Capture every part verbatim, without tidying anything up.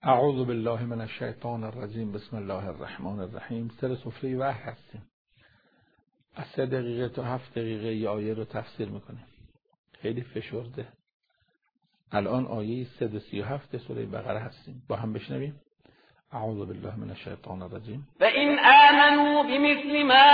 اعوذ بالله من الشیطان الرجیم. بسم الله الرحمن الرحیم. سر سفره وحی هستیم. از سه دقیقه تا هفت دقیقه یه آیه رو تفسیر میکنیم. خیلی فشرده. الان آیه صد و سی و هفت سوره بقره هستیم. با هم بشنویم. اعوذ بالله من الشیطان الرجیم. فإن آمنوا بمثل ما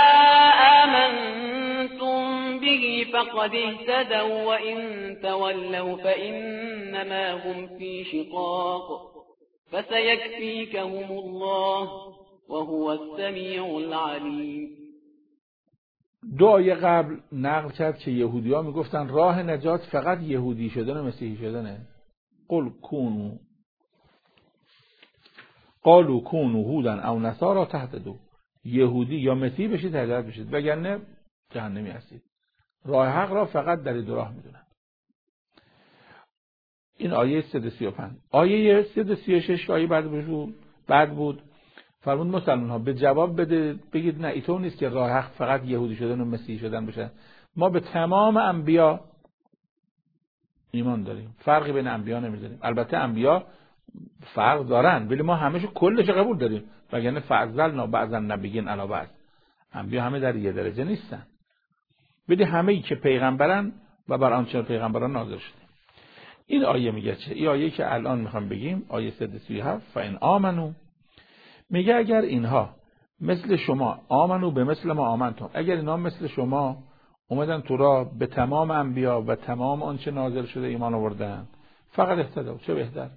آمنتم به فقد اهتدوا وإن تولوا فإنما هم في شقاق فسيكفيكهم الله وهو السميع العليم. دو آیه قبل نقل کرد که یهودی ها میگفتن راه نجات فقط یهودی شدن و مسیحی شدنه. قل کونو قالوا کونو هودا او نصارا تهتدوا. یهودی یا مسیحی بشید هدایت بشید، وگرنه جهنمی هستید. راه حق را فقط در دو راه میدونن. این آیه صد و سی و پنج. آیه صد و سی و شش آیه بعد بود بعد بود فرمود مسلمان ها به جواب بده بگید نه اینطور نیست که راه حق فقط یهودی شدن و مسیحی شدن بشه. ما به تمام انبیا ایمان داریم، فرقی بین انبیا نمیذاریم. البته انبیا فرق دارن ولی ما همه‌شو کلش قبول داریم، وگرنه فضلنا بعض النبیین علی بعض. انبیا همه در یه درجه نیستن، ولی همه‌ای که پیغمبرن و بر آنچه پیغمبران نازل شده. این آیه میگه چه؟ این آیه که الان میخوام بگیم آیه صد و سی و هفت. فإن آمنو، میگه اگر اینها مثل شما آمنو به مثل ما آمنتم، اگر اینها مثل شما اومدن تو را به تمام انبیا و تمام آنچه نازل شده ایمان آوردن فقط اهتدوا، چه بهتر.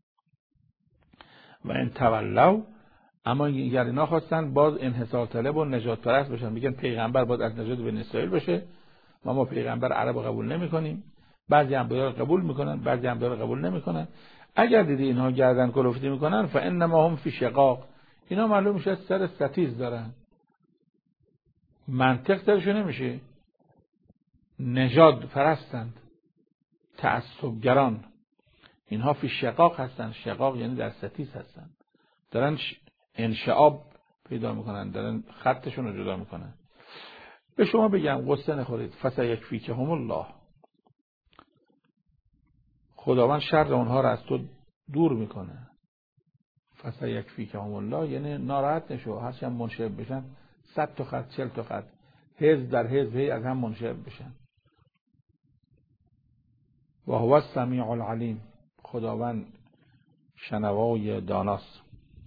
و ان تولوا، اما اگر اینا خواستن باز انحصار طلب و نجات پرست بشن، میگن پیغمبر باید از نژاد بنی اسرائیل بشه و ما پیغمبر عرب رو قبول نمی‌کنیم، بعضی انبیا رو قبول میکنن بعضی انبیا رو قبول نمیکنن. اگر دیدی اینها گردن کلفتی میکنن فانما هم فی شقاق، اینا معلوم میشه سر ستیز دارن، منطق درشون نمیشه، نژاد پرستند، تعصبگران. اینها فی شقاق هستن. شقاق یعنی در ستیز هستن، دارن انشعاب پیدا میکنن، دارن خطشون رو جدا میکنن. به شما بگم قصه نخورید. فسیکفیکهم الله، خداوند شر اونها را از تو دور میکنه. فسیکفیکهم الله یعنی ناراحت نشو، هرچند منشعب بشن صد تا خط چل تا خط حزب در حزب هی از هم منشعب بشن. و هو السمیع العلیم، خداوند شنوای داناست.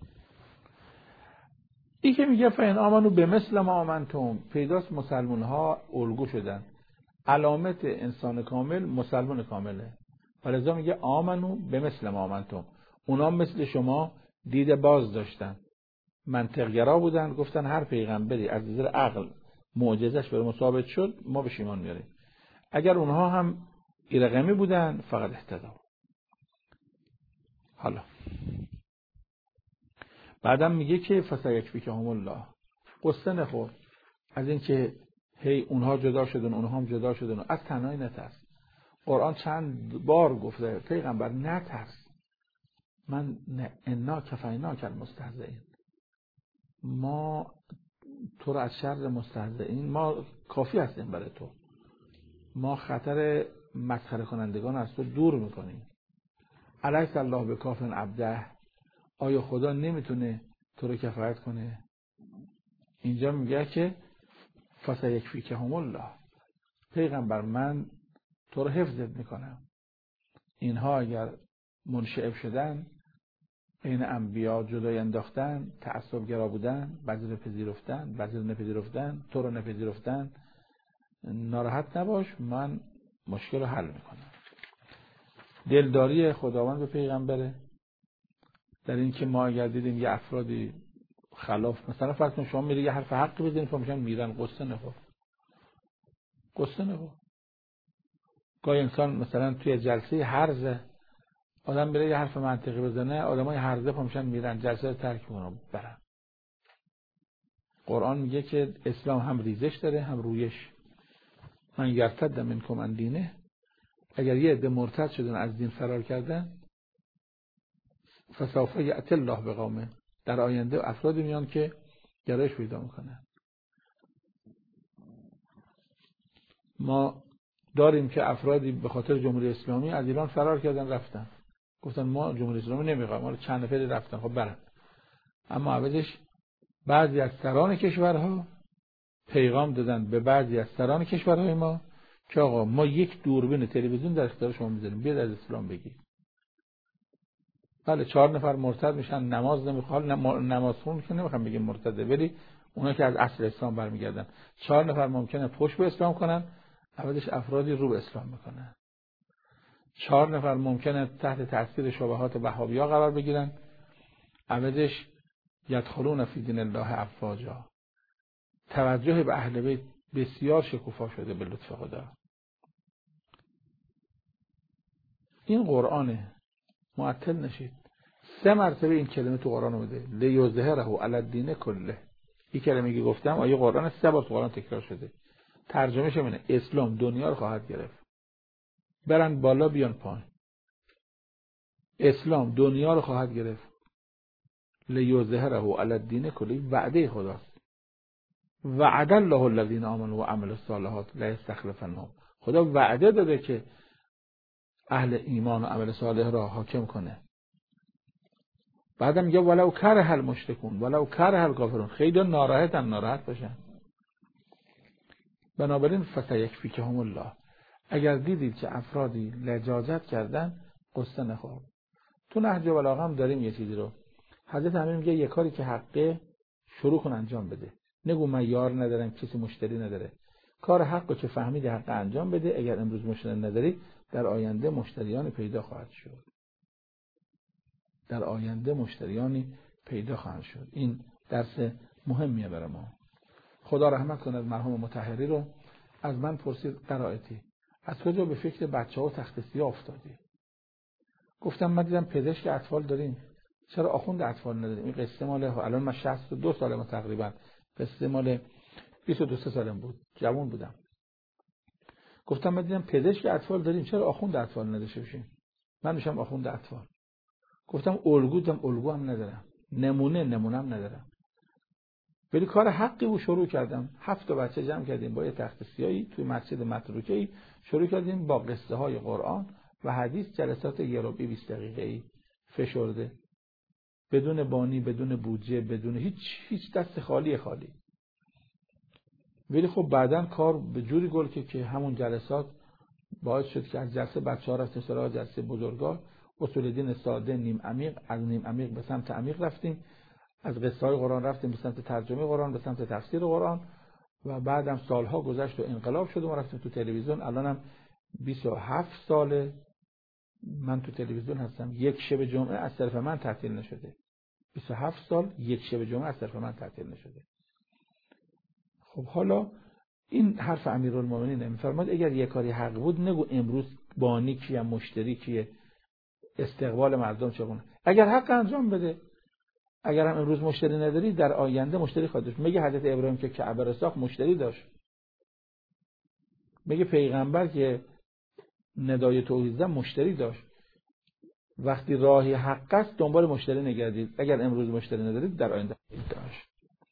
این که میگه فإن آمنو به مثل ما آمنتم، پیداست مسلمان ها الگو شدن. علامت انسان کامل مسلمان کامله، ولذا میگه آمنو به مثل ما آمنتم. اونا مثل شما دید باز داشتن، منطقگرا بودن، گفتن هر پیغمبری از نظر عقل معجزش بر ما ثابت شد ما بهش ایمان میاریم. اگر اونها هم ایرقمی بودن فقط اهتدوا. حالا بعدم میگه که فسیکفیکهم الله، قصه نخور از اینکه هی اونها جدا شدن اونها هم جدا شدن. از تنهایی نترس. قرآن چند بار گفته پیغمبر نترس، من نه انا کفینا کل مستهزئین، ما تو را از شر مستهزئین ما کافی هستیم برای تو، ما خطر مسخره کنندگان از تو دور میکنیم. الیس الله بکاف عبده، آیا خدا نمیتونه تو رو کفایت کنه؟ اینجا میگه که فسیکفیکهم الله، پیغمبر من تو رو حفظت میکنم. اینها اگر منشعب شدن، این انبیا جدای انداختن، تعصبگرا بودن، بعضی رو پذیرفتن بعضی رو نپذیرفتن، تو رو نپذیرفتن، ناراحت نباش، من مشکل رو حل میکنم. دلداری خداوند به پیغمبره در این که ما اگر دیدیم یه افرادی خلاف، مثلا فرض کن شما میری یه حرف حقی بزنید فهمیشن میرن، قصه نخور قصه نخور گاهی انسان مثلا توی جلسه هرزه آدم میره یه حرف منطقی بزنه، آدمای هرزه پامشن میرن جلسه رو ترک کنن برن. قرآن میگه که اسلام هم ریزش داره هم رویش. من یرتد منکم عن دینه، اگر یه عده مرتد شدن از دین فرار کردن، فسوف یأتی الله بقوم، در آینده افرادی میان که گرایش پیدا میکنن. ما داریم که افرادی به خاطر جمهوری اسلامی از ایران فرار کردن رفتن، گفتن ما جمهوری اسلامی نمیخوایم، ما چند نفری رفتن خب برن. اما عوضش بعضی از سران کشورها پیغام دادن به بعضی از سران کشورهای ما که آقا ما یک دوربین تلویزیون در اختیار شما میذاریم، بیاد از اسلام بگید. بله چهار نفر مرتد میشن، نماز نمیخوان، نماز خون که نمیخوام بگیم مرتده، ولی اونا که از اصل اسلام برمیگردن. چهار نفر ممکنه پشت به اسلام کنن، عوضش افرادی رو به اسلام میکنن. چهار نفر ممکنه تحت تاثیر شبهات وهابی‌ها قرار بگیرن، عوضش یدخلون فی دین الله افواجا. توجه به اهل بیت بسیار شکوفا شده به لطف خدا. این قرآنه، معطل نشید. سه مرتبه این کلمه تو قرآن اومده، لیظهره علی الدین کله. این کلمه که گفتم آیه قرآن سه بار تو قرآن تکرار شده. ترجمهش اینه اسلام دنیا رو خواهد گرفت. برن بالا بیان پایین. اسلام دنیا رو خواهد گرفت. لیظهره علی الدین کله وعده خداست. وعد الله الذین آمنوا و عملوا الصالحات لا یستخلفنهم. خدا وعده داده که اهل ایمان و عمل صالح را حاکم کنه. بعدم میگه ولو کره المشرکون ولو کره الکافرون. خیلی ناراحتن، ناراحت باشن. بنابراین فسیکفیکهم الله. اگر دیدید که افرادی لجاجت کردن قصه نخور. تو نهج بلاغه هم داریم یه چیزی رو. حضرت امیر میگه یه کاری که حقه شروع کن انجام بده. نگو من یار ندارم، کسی مشتری نداره. کار حقو که فهمیدی حق انجام بده. اگر امروز مشتری نداری در آینده مشتریان پیدا خواهد شد. در آینده مشتریانی پیدا خواهند شد. این درس مهمیه برای ما. خدا رحمت کنه مرحوم مطهری رو. از من پرسید قرائتی از کجا به فکر بچه‌ها تخت سیاه افتادی؟ گفتم من دیدم پزشک اطفال داریم، چرا آخوند اطفال نداریم؟ این قصه مال الان من شصت و دو سالمه تقریبا، قصه مال بیست و دو سالم بود، جوان بودم. گفتم من دیدم پزشک اطفال داریم، چرا آخوند اطفال نداشته باشیم؟ من میشم آخوند اطفال. گفتم الگو دم الگو هم ندارم، نمونه نمونم ندارم، ولی کار حقی رو شروع کردم. هفت تا بچه جمع کردیم با یه تخت سیاهی توی مسجد متروکه‌ای، شروع کردیم با قصه های قرآن و حدیث، جلسات یه ربعی بیست دقیقه‌ای فشرده، بدون بانی، بدون بودجه، بدون هیچ هیچ دست خالی خالی. ولی خب بعداً کار به جوری گل که که همون جلسات باعث شد که از جلسه بچه‌ها رفت سراغ جلسه بزرگا. اصول دین ساده نیم عمیق، از نیم عمیق به سمت عمیق رفتیم، از قصه های قرآن رفتیم به سمت ترجمه قرآن، به سمت تفسیر قرآن و بعدم سالها گذشت و انقلاب شد و ما رفتیم تو تلویزیون. الانم بیست و هفت ساله من تو تلویزیون هستم، یک شب جمعه از طرف من تعطیل نشده. بیست و هفت سال یک شب جمعه از طرف من تعطیل نشده. خب حالا این حرف امیرالمومنین میفرماد اگر یک کاری حق بود نگو امروز بانی کیه، مشتری کیه، استقبال مردم چگونه. اگر حق انجام بده، اگر هم امروز مشتری نداری در آینده مشتری خواهد داشت. میگه حضرت ابراهیم که کعبه را ساخت مشتری داشت. میگه پیغمبر که ندای توحید زد مشتری داشت. وقتی راهی حق است دنبال مشتری نگردید. اگر امروز مشتری ندارید در آینده داشت.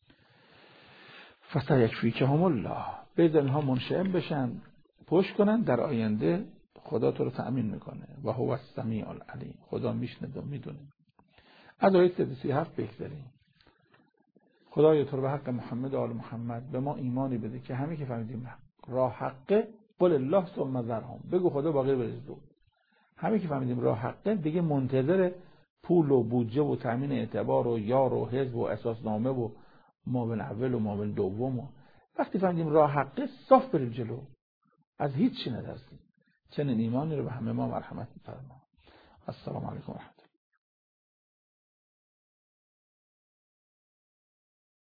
فسیکفیکهم الله. بذار اینها منشعب بشن، پشت کنن، در آینده خدا تو رو تأمین میکنه. و هو السمیع العلیم. خدا میشنه و میدونه. از آیه صد و سی و هفت بگذاریم. خدایا تو رو به حق محمد و آل محمد به ما ایمانی بده که همه که فهمیدیم راه حقه، قل الله ثم ذرهم. بگو خدا باقی برزدو. همه که فهمیدیم راه حقه دیگه منتظر پول و بودجه و تامین اعتبار و یار و حزب و اساسنامه و معاون اول و معاون دوم و وقتی فهمیدیم راه حقه صاف بریم جلو، از هیچ چی نترسیم. چنین ایمانی رو به همه ما مرحمت می‌فرما. السلام علیکم.